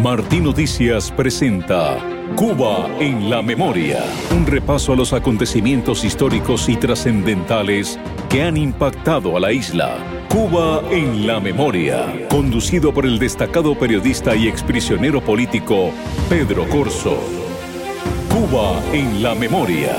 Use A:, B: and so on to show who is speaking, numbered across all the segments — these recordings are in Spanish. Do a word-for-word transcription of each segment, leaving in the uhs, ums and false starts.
A: Martí Noticias presenta Cuba en la Memoria, un repaso a los acontecimientos históricos y trascendentales que han impactado a la isla. Cuba en la Memoria, conducido por el destacado periodista y exprisionero político Pedro Corzo. Cuba en la Memoria.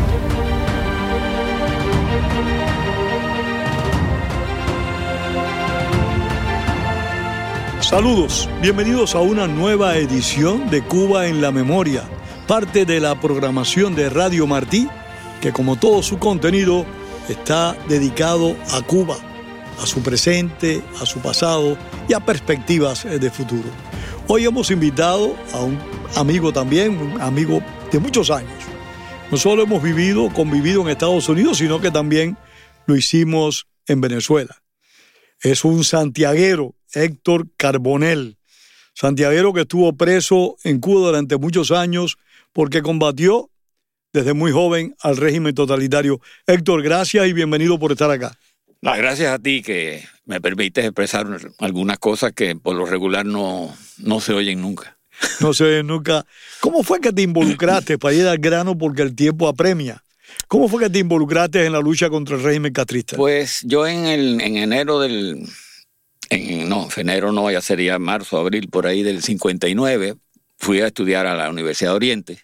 B: Saludos, bienvenidos a una nueva edición de Cuba en la Memoria, parte de la programación de Radio Martí, que como todo su contenido está dedicado a Cuba, a su presente, a su pasado y a perspectivas de futuro. Hoy hemos invitado a un amigo también, un amigo de muchos años. No solo hemos vivido, convivido en Estados Unidos, sino que también lo hicimos en Venezuela. Es un santiaguero, Héctor Carbonell, santiaguero que estuvo preso en Cuba durante muchos años porque combatió desde muy joven al régimen totalitario. Héctor, gracias y bienvenido por estar acá.
C: Las gracias a ti que me permites expresar algunas cosas que por lo regular no, no se oyen nunca.
B: No se oyen nunca. ¿Cómo fue que te involucraste, para ir al grano porque el tiempo apremia? ¿Cómo fue que te involucraste en la lucha contra el régimen castrista?
C: Pues yo en, el, en enero del... En, no, enero no, ya sería marzo, abril, por ahí del cincuenta y nueve, fui a estudiar a la Universidad de Oriente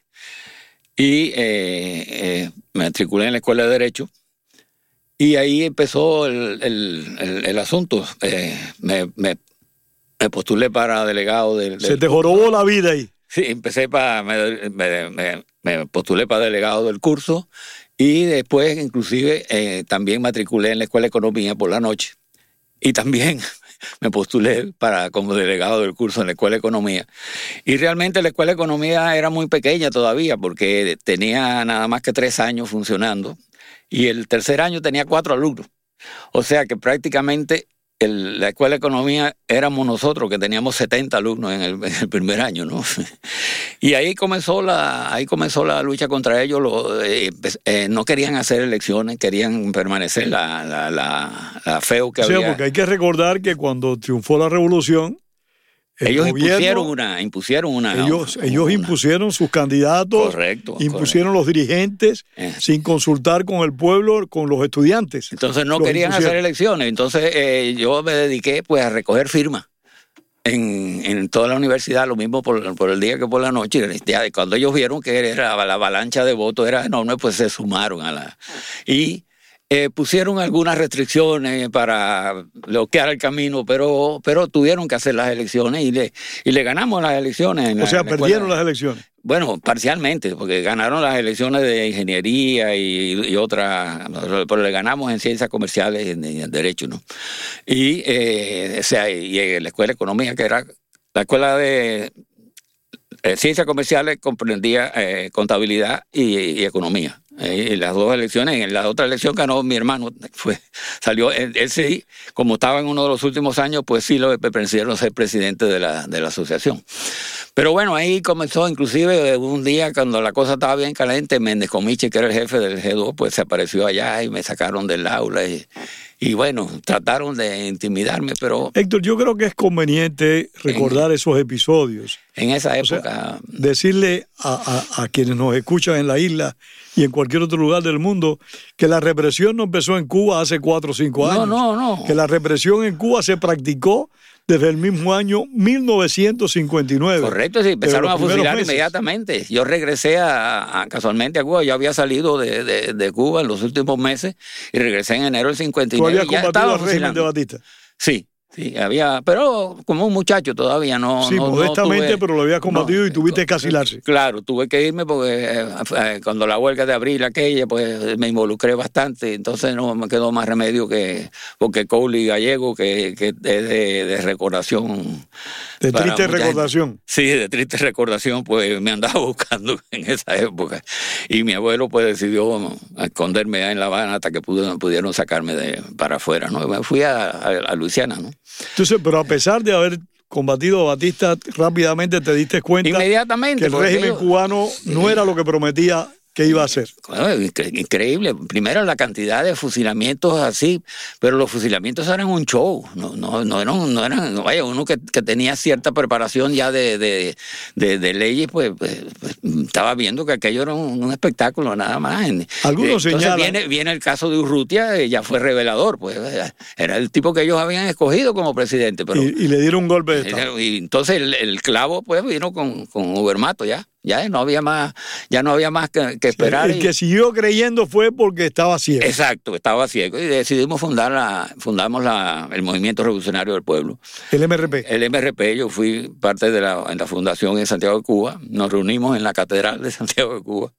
C: y eh, eh, me matriculé en la Escuela de Derecho y ahí empezó el, el, el, el asunto. Eh, me, me, me postulé para delegado del...
B: ¿Se te jorobó la vida ahí?
C: Sí, empecé para... Me, me, me, me postulé para delegado del curso y después inclusive eh, también matriculé en la Escuela de Economía por la noche y también... me postulé para como delegado del curso en la Escuela de Economía. Y realmente la Escuela de Economía era muy pequeña todavía porque tenía nada más que tres años funcionando y el tercer año tenía cuatro alumnos. O sea que prácticamente el, la Escuela de Economía éramos nosotros que teníamos setenta alumnos en el, en el primer año, ¿no? Y ahí comenzó la, ahí comenzó la lucha contra ellos. Lo, eh, eh, no querían hacer elecciones, querían permanecer la, la, la, la feo que
B: o sea,
C: había.
B: Porque hay que recordar que cuando triunfó la revolución,
C: ellos
B: gobierno,
C: impusieron una, impusieron una.
B: Ellos,
C: una,
B: ellos
C: una,
B: impusieron sus candidatos,
C: correcto,
B: impusieron correcto. Los dirigentes
C: eh.
B: sin consultar con el pueblo, con los estudiantes.
C: Entonces no querían impusieron. hacer elecciones. Entonces eh, yo me dediqué pues a recoger firmas en, en toda la universidad, lo mismo por, por el día que por la noche. Y cuando ellos vieron que era la avalancha de votos era enorme, pues se sumaron a la y Eh, pusieron algunas restricciones para bloquear el camino, pero, pero tuvieron que hacer las elecciones y le, y le ganamos las elecciones. En
B: o
C: la,
B: sea,
C: en la
B: perdieron
C: escuela.
B: las elecciones.
C: Bueno, parcialmente, porque ganaron las elecciones de ingeniería y, y otras, pero le ganamos en ciencias comerciales y en, en derecho, ¿no? Y, eh, o sea, y en la escuela de economía, que era la escuela de eh, ciencias comerciales, comprendía eh, contabilidad y, y economía. Eh, las dos elecciones, en la otra elección ganó mi hermano, fue, salió, él, él sí, como estaba en uno de los últimos años, pues sí lo permitieron ser presidente de la, de la asociación. Pero bueno, ahí comenzó, inclusive un día cuando la cosa estaba bien caliente, Méndez Comiche, que era el jefe del G dos, pues se apareció allá y me sacaron del aula y, y bueno, trataron de intimidarme, pero...
B: Héctor, yo creo que es conveniente recordar en, esos episodios.
C: En esa época...
B: O sea, decirle a, a, a quienes nos escuchan en la isla y en cualquier otro lugar del mundo que la represión no empezó en Cuba hace cuatro o cinco años.
C: No, no, no.
B: Que la represión en Cuba se practicó desde el mismo año mil novecientos cincuenta y nueve.
C: Correcto, sí, empezaron a fusilar meses. inmediatamente. Yo regresé a, a, casualmente a Cuba, yo había salido de, de, de Cuba en los últimos meses y regresé en enero del cincuenta y nueve.
B: ¿Tú habías combatido al régimen de Batista?
C: Sí. Sí, había, pero como un muchacho todavía no...
B: Sí,
C: no,
B: modestamente,
C: no tuve,
B: pero lo había combatido no, y tuviste que asilarse.
C: Claro, tuve que irme porque eh, cuando la huelga de abril aquella, pues me involucré bastante, entonces no me quedó más remedio que... Porque Cowley Gallego, que, que es de, de recordación...
B: De triste recordación.
C: Gente. Sí, de triste recordación, pues me andaba buscando en esa época. Y mi abuelo pues decidió esconderme allá en La Habana hasta que pudieron, pudieron sacarme de para afuera, ¿no? Me fui a, a, a Luisiana, ¿no?
B: Entonces, pero a pesar de haber combatido a Batista, rápidamente te diste cuenta
C: Inmediatamente,
B: que el régimen
C: yo...
B: cubano no era lo que prometía, que iba a hacer.
C: Bueno, increíble. Primero la cantidad de fusilamientos así, pero los fusilamientos eran un show. No, no, no eran, no eran, vaya, uno que, que tenía cierta preparación ya de, de, de, de leyes, pues, pues, pues estaba viendo que aquello era un, un espectáculo nada más.
B: Algunos
C: Entonces
B: señalan...
C: viene, viene el caso de Urrutia, ya fue revelador, pues era el tipo que ellos habían escogido como presidente. Pero,
B: y, y le dieron un golpe de estado.
C: Y entonces el, el clavo pues vino con, con Ubermato ya. Ya no había más, ya no había más que, que esperar.
B: El
C: y...
B: que siguió creyendo fue porque estaba ciego.
C: Exacto, estaba ciego. Y decidimos fundar la, fundamos la, el Movimiento Revolucionario del Pueblo.
B: El M R P.
C: El M R P, yo fui parte de la, en la fundación en Santiago de Cuba. Nos reunimos en la Catedral de Santiago de Cuba.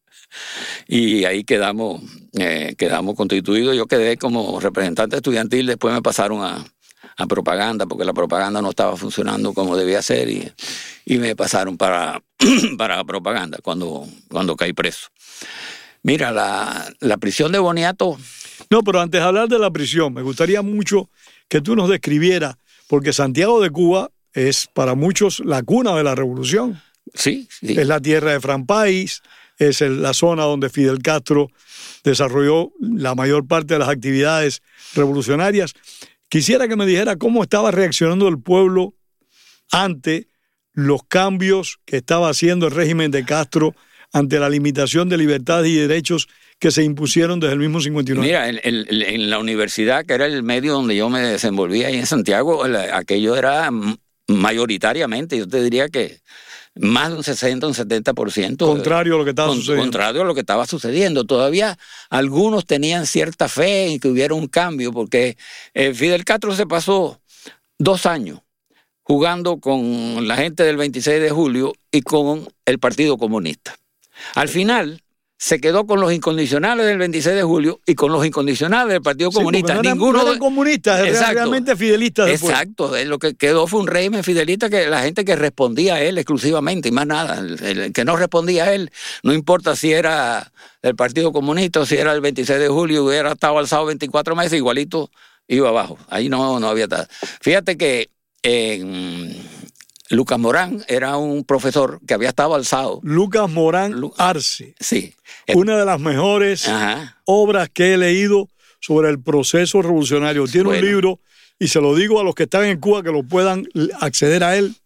C: Y ahí quedamos, eh, quedamos constituidos. Yo quedé como representante estudiantil, después me pasaron a... a propaganda, porque la propaganda no estaba funcionando como debía ser, y, y me pasaron para, para propaganda cuando, cuando caí preso. Mira, la, la prisión de Boniato...
B: No, pero antes de hablar de la prisión, me gustaría mucho que tú nos describieras, porque Santiago de Cuba es para muchos la cuna de la revolución.
C: Sí, sí.
B: Es la tierra de Fran Páez, es el, la zona donde Fidel Castro desarrolló la mayor parte de las actividades revolucionarias. Quisiera que me dijera cómo estaba reaccionando el pueblo ante los cambios que estaba haciendo el régimen de Castro, ante la limitación de libertades y derechos que se impusieron desde el mismo cincuenta y nueve.
C: Mira, en, en, en la universidad, que era el medio donde yo me desenvolvía ahí en Santiago, aquello era mayoritariamente, yo te diría que más de un sesenta, un setenta por ciento.
B: Contrario a lo que estaba
C: con,
B: sucediendo.
C: Contrario a lo que estaba sucediendo. Todavía algunos tenían cierta fe en que hubiera un cambio, porque eh, Fidel Castro se pasó dos años jugando con la gente del veintiséis de julio y con el Partido Comunista. Al final se quedó con los incondicionales del veintiséis de julio y con los incondicionales del Partido
B: Sí,
C: Comunista.
B: no eran,
C: Ninguno
B: no eran
C: de...
B: comunistas, eran
C: Exacto.
B: realmente fidelistas. Después.
C: Exacto, lo que quedó fue un régimen fidelista, que la gente que respondía a él exclusivamente y más nada. El, el que no respondía a él, no importa si era del Partido Comunista o si era el veintiséis de julio, hubiera estado alzado veinticuatro meses, igualito iba abajo. Ahí no, no había nada. Fíjate que en... Lucas Morán era un profesor que había estado alzado.
B: Lucas Morán
C: Lu-
B: Arce.
C: Sí.
B: Una de las mejores
C: Ajá.
B: obras que he leído sobre el proceso revolucionario. Tiene
C: Bueno.
B: un libro, y se lo digo a los que están en Cuba que lo puedan acceder a él.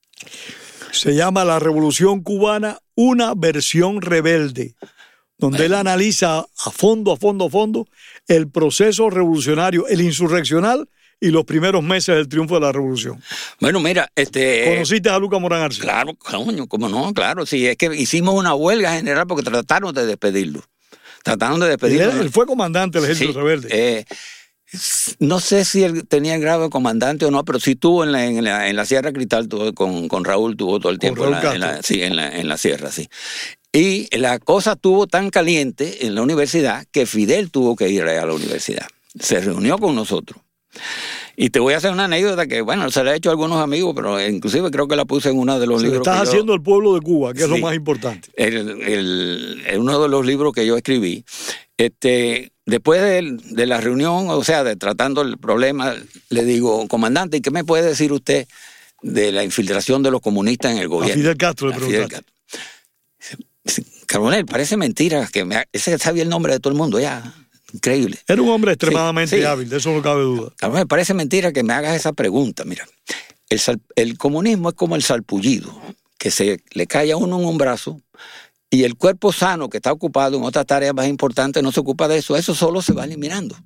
B: Se llama La Revolución Cubana, una versión rebelde, donde él analiza a fondo, a fondo, a fondo el proceso revolucionario, el insurreccional, y los primeros meses del triunfo de la revolución.
C: Bueno, mira, este...
B: ¿Conociste a Lucas Morán Arce?
C: Claro, coño, cómo no, claro. Sí, es que hicimos una huelga general porque trataron de despedirlo. Trataron de despedirlo.
B: Él, él fue comandante del ejército
C: Sí,
B: rebelde.
C: Eh, no sé si él tenía el grado de comandante o no, pero sí tuvo en la, en la, en la Sierra Cristal, tuvo, con, con Raúl tuvo todo el tiempo.
B: Raúl
C: En la, en la,
B: Castro.
C: sí, en la, en la Sierra, sí. Y la cosa estuvo tan caliente en la universidad que Fidel tuvo que ir a la universidad. Se reunió con nosotros. Y te voy a hacer una anécdota que, bueno, se la he hecho a algunos amigos, pero inclusive creo que la puse en uno de los
B: Se le
C: libros.
B: estás
C: que yo-
B: haciendo al pueblo de Cuba, que es lo
C: Sí.
B: más importante.
C: el, el, en uno de los libros que yo escribí, este, después de, de la reunión, o sea, de tratando el problema, le digo, comandante, ¿y qué me puede decir usted de la infiltración de los comunistas en el
B: A
C: gobierno?
B: Fidel Castro le
C: A Fidel
B: preguntaste.
C: Castro. Carbonell, parece mentira que me ha- ese sabía el nombre de todo el mundo ya. Increíble.
B: Era un hombre extremadamente
C: Sí, sí.
B: hábil, de eso no cabe duda.
C: Carbonell, parece mentira que me hagas esa pregunta. Mira, el, sal- el comunismo es como el salpullido, que se le cae a uno en un brazo y el cuerpo sano que está ocupado en otras tareas más importantes no se ocupa de eso. Eso solo se va eliminando.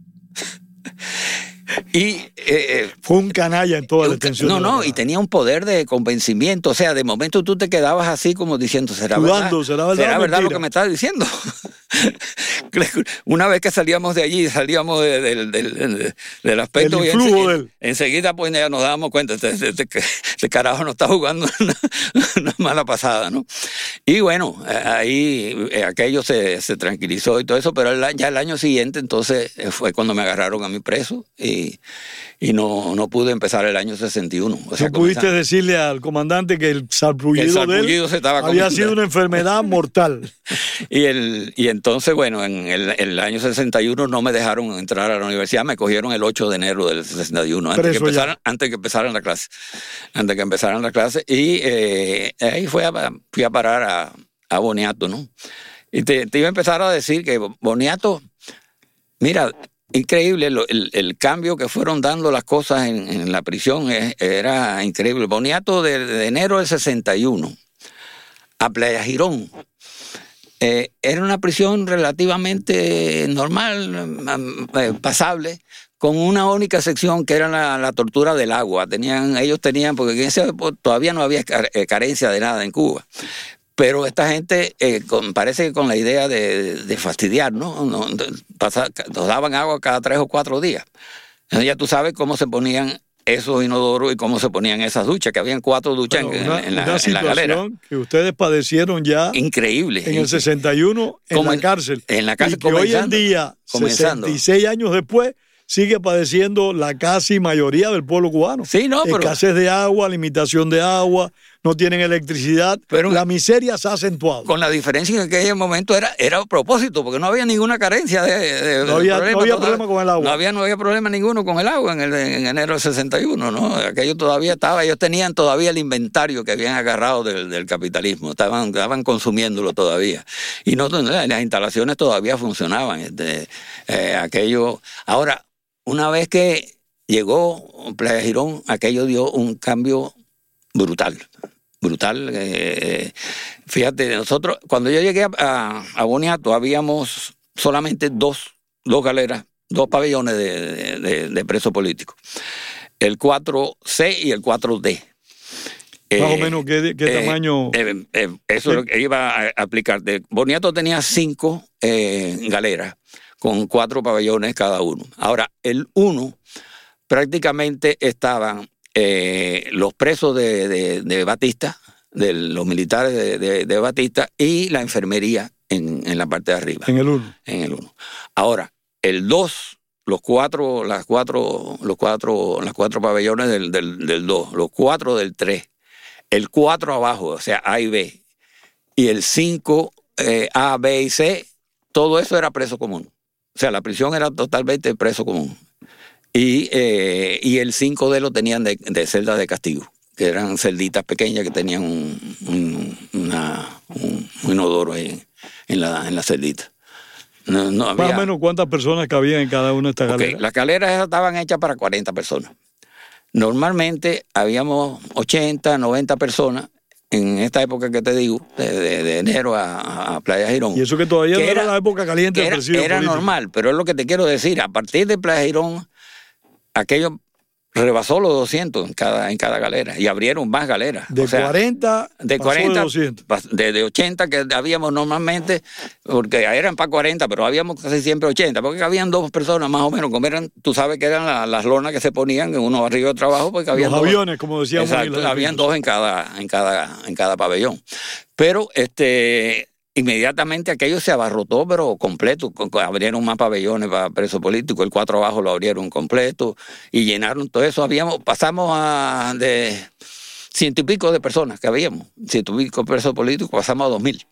C: Y eh, eh,
B: Fue un canalla en toda la extensión.
C: no,
B: de la
C: no,
B: palabra.
C: y tenía un poder de convencimiento. O sea, de momento tú te quedabas así como diciendo, ¿será
B: Dudando,
C: verdad?
B: ¿será verdad o
C: verdad lo
B: mentira?
C: que me estás diciendo? Una vez que salíamos de allí, salíamos de- de- de- de- del aspecto...
B: Del
C: y
B: influjo
C: enseguida,
B: de él.
C: enseguida pues ya nos dábamos cuenta, este, este- este- este carajo no está jugando una, una mala pasada, ¿no? Y bueno, eh, ahí eh, aquello se, se tranquilizó y todo eso, pero el- ya el año siguiente entonces eh, fue cuando me agarraron a mi preso y, y no, no pude empezar el año sesenta y uno. O sea,
B: ¿No pudiste
C: comenzaba-
B: decirle al comandante que el salpullido,
C: El salpullido
B: de
C: se
B: él
C: estaba
B: había
C: comiendo.
B: sido una enfermedad mortal?
C: Y, el, y entonces, bueno, en el, el año sesenta y uno no me dejaron entrar a la universidad, me cogieron el ocho de enero del sesenta y uno, antes que,
B: Preso ya.
C: empezaran, antes que empezaran la clase. Antes que empezaran la clase. Y eh, ahí fui a, fui a parar a, a Boniato, ¿no? Y te, te iba a empezar a decir que Boniato, mira, increíble lo, el, el cambio que fueron dando las cosas en, en la prisión, es, era increíble. Boniato de, de enero del sesenta y uno a Playa Girón. Eh, era una prisión relativamente normal, eh, pasable, con una única sección que era la, la tortura del agua. Tenían, ellos tenían, porque en ese todavía no había carencia de nada en Cuba. Pero esta gente, eh, con, parece que con la idea de, de fastidiar, ¿no? no pasa, nos daban agua cada tres o cuatro días. Entonces ya tú sabes cómo se ponían esos inodoros y cómo se ponían esas duchas, que habían cuatro duchas bueno, en, una, en, la,
B: una
C: en la galera.
B: Una situación que ustedes padecieron ya
C: increíble
B: en el sesenta y uno en
C: como
B: la cárcel.
C: En la cárcel
B: y que hoy en día,
C: comenzando.
B: sesenta y seis años después, sigue padeciendo la casi mayoría del pueblo cubano.
C: Sí, no, pero...
B: Escasez de agua, limitación de agua, no tienen electricidad, pero la miseria se ha acentuado.
C: Con la diferencia en aquel momento era, era a propósito, porque no había ninguna carencia de, de
B: no había,
C: problema,
B: no había problema con el agua.
C: No había, no había problema ninguno con el agua en, el, en enero del sesenta y uno, ¿no? Aquello todavía estaba, ellos tenían todavía el inventario que habían agarrado del, del capitalismo, estaban, estaban consumiéndolo todavía. Y no, las instalaciones todavía funcionaban. Este, eh, aquello, ahora, una vez que llegó Playa Girón, aquello dio un cambio brutal, brutal. Eh, fíjate, nosotros, cuando yo llegué a, a Boniato, habíamos solamente dos, dos galeras, dos pabellones de, de, de presos políticos, el cuatro C y el cuatro D.
B: Más eh, o menos, ¿qué, qué eh, tamaño?
C: Eh, eh, eso es lo que iba a aplicarte. Boniato tenía cinco eh, galeras, con cuatro pabellones cada uno. Ahora, el uno, prácticamente estaban eh, los presos de, de, de Batista, de los militares de, de, de Batista, y la enfermería en, en la parte de arriba.
B: En el uno.
C: En el uno. Ahora, el dos, los cuatro, las cuatro, los cuatro, las cuatro pabellones del, del, del dos, los cuatro del tres, el cuatro abajo, o sea, A y B, y el cinco, eh, A, B y C, todo eso era preso común. O sea, la prisión era totalmente preso común. Y, eh, y el cinco D lo tenían de, de celdas de castigo, que eran celditas pequeñas que tenían un, un, una, un, un inodoro ahí en la, en la celdita. No, no había...
B: Más o menos, ¿cuántas personas cabían en cada una de estas
C: okay,
B: galeras?
C: Las galeras estaban hechas para cuarenta personas. Normalmente habíamos ochenta, noventa personas. En esta época que te digo, de, de, de enero a, a Playa Girón.
B: Y eso que todavía que no era, era la época caliente del
C: era,
B: presidio
C: Era
B: político.
C: normal, pero es lo que te quiero decir. A partir de Playa Girón, aquello rebasó los doscientos en cada, en cada galera. Y abrieron más galeras.
B: De
C: o sea,
B: cuarenta,
C: de cuarenta,
B: de doscientos.
C: De, de ochenta que habíamos normalmente, porque eran para cuarenta, pero habíamos casi siempre ochenta, porque habían dos personas más o menos, como eran, tú sabes que eran la, las lonas que se ponían, uno arriba y otro abajo, porque habían
B: los
C: dos,
B: aviones, como decíamos.
C: Exacto, habían dos en cada, en cada, en cada pabellón. Pero este... inmediatamente aquello se abarrotó, pero completo. Abrieron más pabellones para presos políticos, el cuatro abajo lo abrieron completo y llenaron todo eso. Habíamos, pasamos a de ciento y pico de personas que habíamos, ciento y pico presos políticos, pasamos a dos mil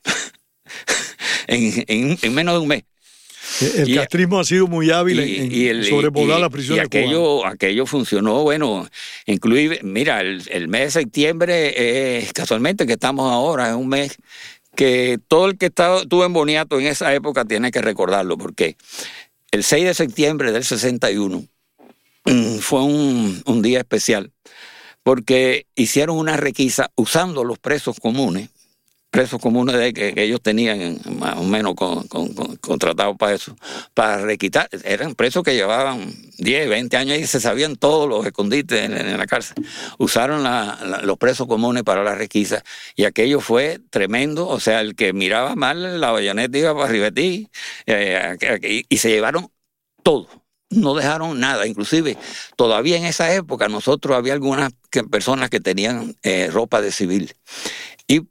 C: en, en, en menos de un mes.
B: El y, castrismo ha sido muy hábil y, en, y el, en sobrepoblar las prisiones.
C: Y aquello, aquello funcionó, bueno, incluye, mira, el, el mes de septiembre, eh, casualmente que estamos ahora, es un mes que todo el que estaba, estuvo en Boniato en esa época tiene que recordarlo, porque el seis de septiembre del sesenta y uno fue un, un día especial, porque hicieron una requisa usando los presos comunes, presos comunes de que, que ellos tenían más o menos con, con, con, contratados para eso, para requitar. Eran presos que llevaban diez, veinte años y se sabían todos los escondites en, en la cárcel. Usaron la, la, los presos comunes para la requisa y aquello fue tremendo. O sea, el que miraba mal, la bayoneta iba para arriba de ti, eh, y, y se llevaron todo. No dejaron nada, inclusive todavía en esa época nosotros había algunas que, personas que tenían eh, ropa de civil y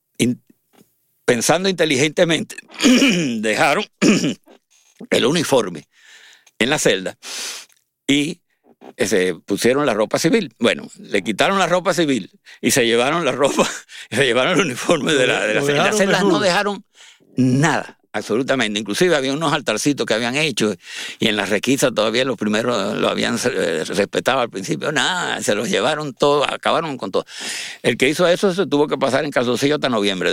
C: pensando inteligentemente, dejaron el uniforme en la celda y se pusieron la ropa civil. Bueno, le quitaron la ropa civil y se llevaron la ropa, se llevaron el uniforme de la, de la celda. En las celdas no dejaron nada, absolutamente. Inclusive había unos altarcitos que habían hecho y en las requisas todavía los primeros lo habían respetado al principio. Nada, se los llevaron todos, acabaron con todo. El que hizo eso se tuvo que pasar en calzoncillo hasta noviembre después.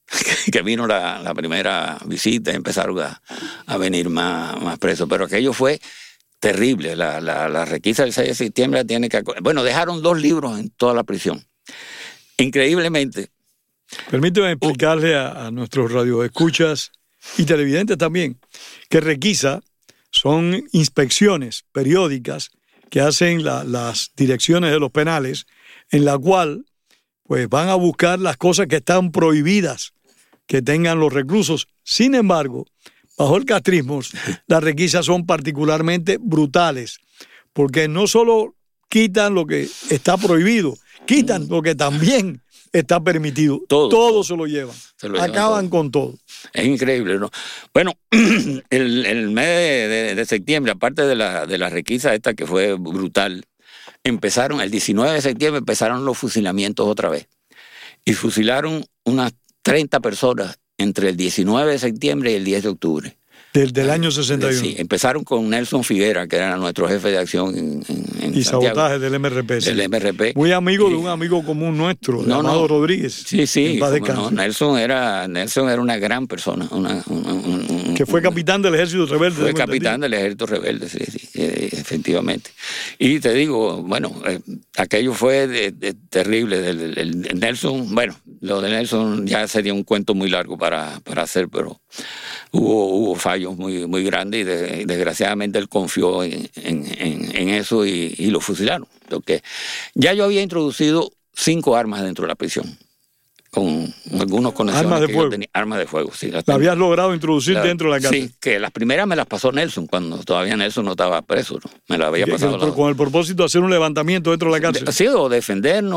C: que vino la, la primera visita, empezaron a, a venir más, más presos. Pero aquello fue terrible. La, la, la requisa del seis de septiembre tiene que... Bueno, dejaron dos libros en toda la prisión. Increíblemente.
B: Permíteme explicarle a, a nuestros radioescuchas y televidentes también que requisa son inspecciones periódicas que hacen la, las direcciones de los penales, en la cual pues van a buscar las cosas que están prohibidas que tengan los reclusos. Sin embargo, bajo el castrismo, las requisas son particularmente brutales, porque no solo quitan lo que está prohibido, quitan lo que también está permitido. Todo, todo se lo llevan. Se lo Acaban llevan todo. Con todo.
C: Es increíble, ¿no? Bueno, el, el mes de, de, de septiembre, aparte de la, de la requisa esta que fue brutal, empezaron, el diecinueve de septiembre empezaron los fusilamientos otra vez. Y fusilaron unas treinta personas entre el diecinueve de septiembre y el diez de octubre.
B: Del, del año sesenta y uno.
C: Sí, empezaron con Nelson Figuera, que era nuestro jefe de acción en, en
B: y
C: Santiago,
B: sabotaje del M R P.
C: Del M R P.
B: Muy amigo
C: y,
B: de un amigo común nuestro,
C: no,
B: Amado
C: no,
B: Rodríguez.
C: Sí, sí. No, Nelson, era, Nelson era una gran persona. Una, una, un,
B: que fue capitán del ejército rebelde.
C: Fue capitán del ejército rebelde, sí, sí, eh, efectivamente. Y te digo, bueno, eh, aquello fue de, de, terrible. El, el, el Nelson, bueno, lo de Nelson ya sería un cuento muy largo para, para hacer, pero hubo, hubo fallos muy, muy grandes y, de, y desgraciadamente él confió en, en, en, en eso y, y lo fusilaron. Porque ya yo había introducido cinco armas dentro de la prisión, con algunos conexiones.
B: Armas de
C: que
B: fuego.
C: Yo tenía, armas de fuego, sí.
B: ¿La habías logrado introducir
C: la,
B: dentro de la cárcel?
C: Sí, que las primeras me las pasó Nelson, cuando todavía Nelson no estaba preso, ¿no? Me la había pasado.
B: Que, la... Con el propósito de hacer un levantamiento dentro de la cárcel.
C: De, sí, o defendernos,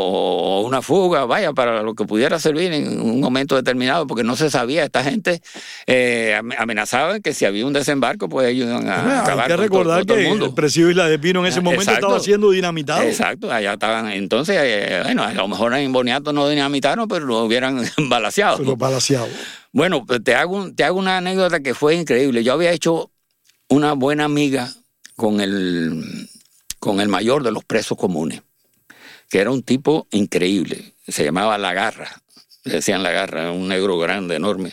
C: o una fuga, vaya, para lo que pudiera servir en un momento determinado, porque no se sabía. Esta gente eh, amenazaba que si había un desembarco, pues ellos iban a bueno, acabar
B: hay que recordar
C: con todo, todo
B: que
C: el mundo.
B: El presidio Isla de Pino en ese momento Exacto. estaba siendo dinamitado.
C: Exacto, allá estaban. Entonces, eh, bueno, a lo mejor en Boniato no dinamitaron, pero lo hubieran balaseado.
B: Pero balaseado.
C: Bueno, pues te hago, te hago una anécdota que fue increíble. Yo había hecho una buena amiga con el, con el mayor de los presos comunes, que era un tipo increíble. Se llamaba La Garra. Le decían La Garra, un negro grande, enorme.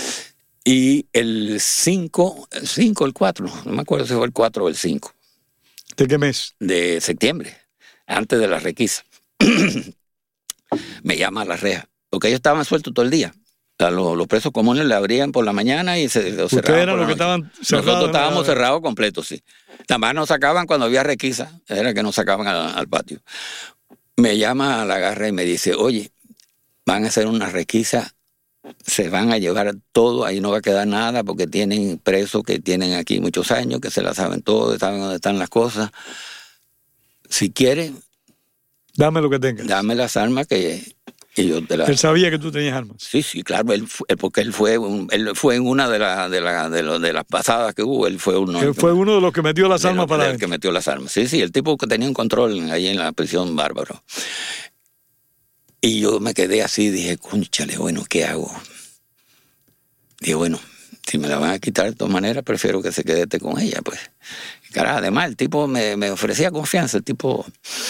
C: Y el cinco, el cinco, el cuatro, no me acuerdo si fue el cuatro o el cinco.
B: ¿De qué mes?
C: De septiembre, antes de la requisa. Me llama a la reja, porque ellos estaban sueltos todo el día. Los, los presos comunes le abrían por la mañana y se los cerraban.
B: ¿Ustedes eran los que estaban cerrados?
C: Nosotros estábamos cerrados completos, sí. Nada más nos sacaban cuando había requisa, era que nos sacaban al, al patio. Me llama a La Garra y me dice, oye, van a hacer una requisa, se van a llevar todo, ahí no va a quedar nada, porque tienen presos que tienen aquí muchos años, que se la saben todo, saben dónde están las cosas. Si quieren...
B: Dame lo que tengas.
C: Dame las armas que... Y yo te la...
B: Él sabía que tú tenías armas.
C: Sí, sí, claro, él fue, porque él fue, un, él fue en una de, la, de, la, de, lo, de las pasadas que hubo, él fue uno.
B: Él fue uno de los que metió las armas para él.
C: El que metió las armas, sí, sí, el tipo que tenía un control ahí en la prisión bárbaro. Y yo me quedé así, dije, cónchale, bueno, ¿qué hago? Dije, bueno, si me la van a quitar de todas maneras, prefiero que se quede con ella, pues. Carajo, además, el tipo me, me ofrecía confianza, el tipo...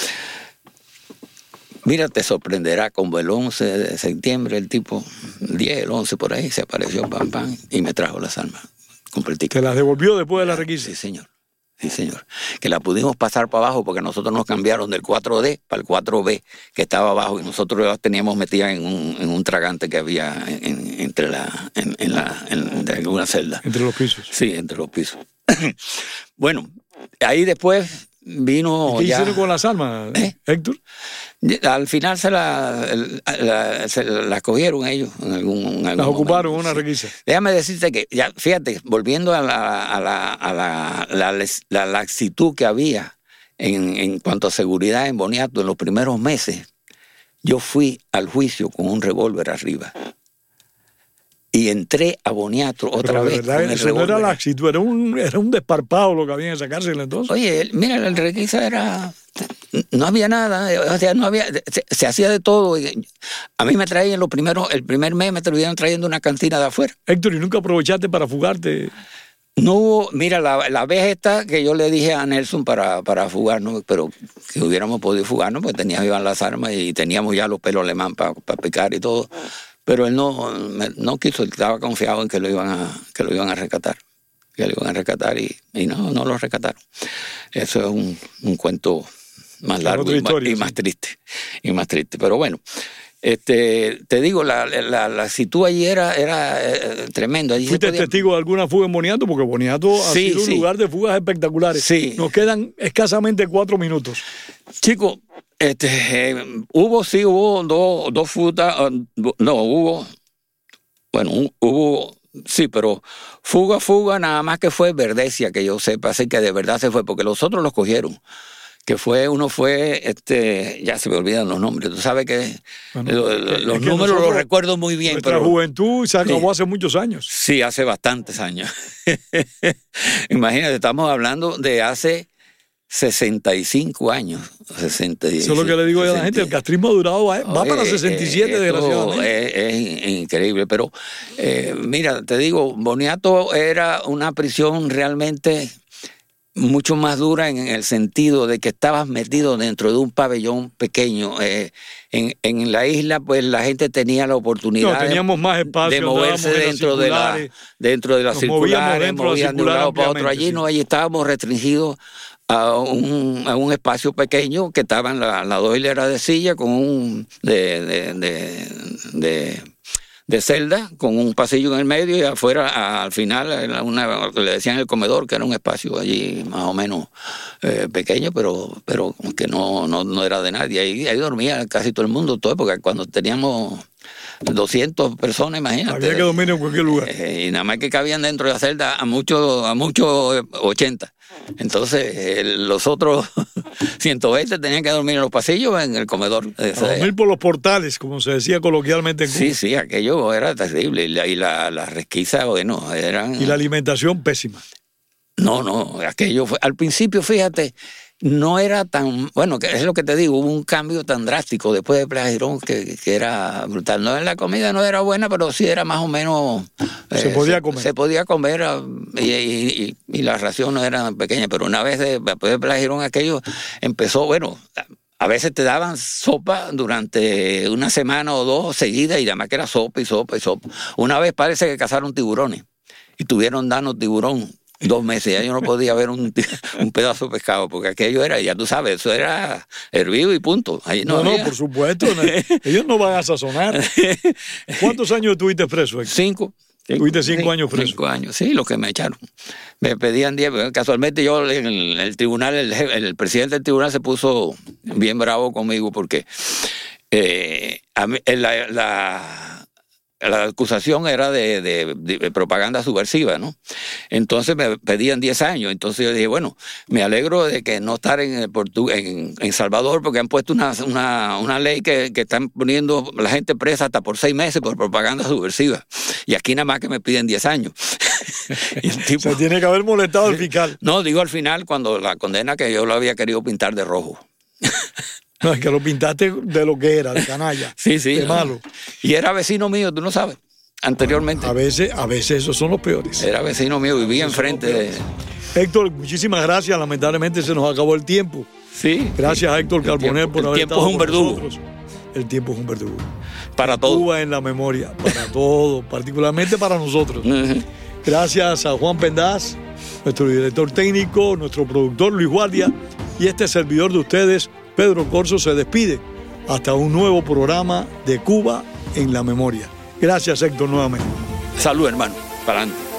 C: Mira, te sorprenderá, como el once de septiembre, el tipo, el diez, el once por ahí, se apareció, pam, pam, y me trajo las armas completitas.
B: ¿Te las devolvió después de la requisa?
C: Sí, señor. Sí, señor. Que la pudimos pasar para abajo porque nosotros nos cambiaron del cuatro D para el cuatro B, que estaba abajo, y nosotros las teníamos metidas en un, en un tragante que había en, en, entre la, en, en la, en, de alguna celda.
B: ¿Entre los pisos?
C: Sí, entre los pisos. Bueno, ahí después... Vino
B: ¿Y qué
C: ya...
B: hicieron con las armas,
C: ¿Eh?
B: Héctor?
C: Al final se las la, la, la cogieron ellos. En algún, en algún
B: las ocuparon
C: en
B: una requisa.
C: Déjame decirte que, ya, fíjate, volviendo a la, a la, a la, la, la, la laxitud que había en, en cuanto a seguridad en Boniato en los primeros meses, yo fui al juicio con un revólver arriba. Y entré a Boniato otra
B: Pero de
C: vez.
B: verdad, eso no era laxitud, era un, era un desparpado lo que había en esa cárcel entonces.
C: Oye, mira, el requisa era... No había nada, o sea, no había... Se, se hacía de todo. A mí me traían los primeros... El primer mes me estuvieron trayendo una cantina de afuera.
B: Héctor, ¿y nunca aprovechaste para fugarte?
C: No hubo... Mira, la, la vez esta que yo le dije a Nelson para, para fugarnos, pero que hubiéramos podido fugarnos, pues teníamos las armas y teníamos ya los pelos alemán para pa picar y todo... pero él no, no quiso, él estaba confiado en que lo iban a, que lo iban a rescatar, que lo iban a rescatar y, y no, no lo rescataron. Eso es un, un cuento más largo y, historia, más, y sí. más triste, y más triste, pero bueno. Este, te digo, la, la, la actitud allí era, era eh, tremendo. Allí
B: ¿Fuiste
C: podía...
B: testigo de alguna fuga en Boniato? Porque Boniato ha
C: sí,
B: sido un
C: sí.
B: lugar de fugas espectaculares.
C: Sí.
B: Nos quedan escasamente cuatro minutos.
C: Chicos, este, eh, hubo, sí, hubo dos, dos fugas, uh, no, hubo, bueno, un, hubo, sí, pero fuga, fuga, nada más que fue Verdesia, que yo sepa, así que de verdad se fue, porque los otros los cogieron. Que fue, uno fue, este, ya se me olvidan los nombres, tú sabes que bueno, lo, lo, los que números los recuerdo muy bien.
B: Nuestra
C: pero
B: juventud se acabó sí, hace muchos años.
C: Sí, hace bastantes años. Imagínate, estamos hablando de hace sesenta y cinco años. sesenta y cinco,
B: eso es lo que le digo a la gente, el castrismo ha durado, va Oye, para sesenta y siete, eh, desgraciadamente.
C: Es, es increíble, pero eh, mira, te digo, Boniato era una prisión realmente mucho más dura en el sentido de que estabas metido dentro de un pabellón pequeño. Eh, en, en la isla, pues la gente tenía la oportunidad
B: no, teníamos
C: de,
B: más espacio,
C: de moverse dentro de, la, dentro de las circulares, movían de un lado para otro. Allí sí. no, allí estábamos restringidos a un, a un espacio pequeño que estaban las la dos hileras de silla con un de, de, de, de de celda, con un pasillo en el medio y afuera, al final, una, le decían el comedor, que era un espacio allí más o menos eh, pequeño, pero pero que no, no, no era de nadie. Ahí, ahí dormía casi todo el mundo, todo, porque cuando teníamos doscientas personas, imagínate.
B: Había que dormir en cualquier lugar.
C: Eh, y nada más que cabían dentro de la celda a muchos a muchos ochenta. Entonces, eh, los otros ciento veinte tenían que dormir en los pasillos o en el comedor.
B: A dormir por los portales, como se decía coloquialmente en Cuba.
C: Sí, sí, aquello era terrible. Y la, y la, la resquisa, bueno, eran...
B: Y la alimentación pésima.
C: No, no, aquello fue... Al principio, fíjate, no era tan... Bueno, es lo que te digo, hubo un cambio tan drástico después de Playa Girón que, que era brutal. No, la comida no era buena, pero sí era más o menos...
B: Se eh, podía comer.
C: Se, se podía comer y, y, y, y las raciones no eran pequeñas, pero una vez de, después de Playa Girón aquello empezó, bueno... A veces te daban sopa durante una semana o dos seguidas y además que era sopa y sopa y sopa. Una vez parece que cazaron tiburones y tuvieron dano tiburón dos meses. Ya yo no podía ver un, un pedazo de pescado porque aquello era, ya tú sabes, eso era hervido y punto. Ahí no,
B: no, no, por supuesto. No, ellos no van a sazonar. ¿Cuántos años estuviste preso?
C: Cinco.
B: Tuviste cinco sí, años preso.
C: Cinco años, sí, los que me echaron. Me pedían diez. Casualmente yo en el, el tribunal, el, el presidente del tribunal se puso bien bravo conmigo porque eh, a mí, la, la, la acusación era de, de, de propaganda subversiva, ¿no? Entonces me pedían diez años. Entonces yo dije, bueno, me alegro de que no estar en, el Portu en, en Salvador porque han puesto una, una, una ley que, que están poniendo la gente presa hasta por seis meses por propaganda subversiva. Y aquí nada más que me piden diez años.
B: Y el tipo, se tiene que haber molestado el fiscal.
C: No, digo al final cuando la condena que yo lo había querido pintar de rojo.
B: No, es que lo pintaste de lo que era, de canalla.
C: Sí, sí.
B: De
C: no.
B: malo.
C: Y era vecino mío, tú no sabes, anteriormente.
B: A veces, a veces esos son los peores.
C: Era vecino mío, vivía esos enfrente de...
B: Héctor, muchísimas gracias. Lamentablemente se nos acabó el tiempo.
C: Sí.
B: Gracias a Héctor Carbonell por haber estado con nosotros.
C: El tiempo es un verdugo.
B: El tiempo es un verdugo.
C: Para todo.
B: Cuba en la memoria, para todo, particularmente para nosotros. Uh-huh. Gracias a Juan Pendaz, nuestro director técnico, nuestro productor Luis Guardia y este servidor de ustedes, Pedro Corzo, se despide hasta un nuevo programa de Cuba en la memoria. Gracias, Héctor, nuevamente.
C: Salud, hermano. Para adelante.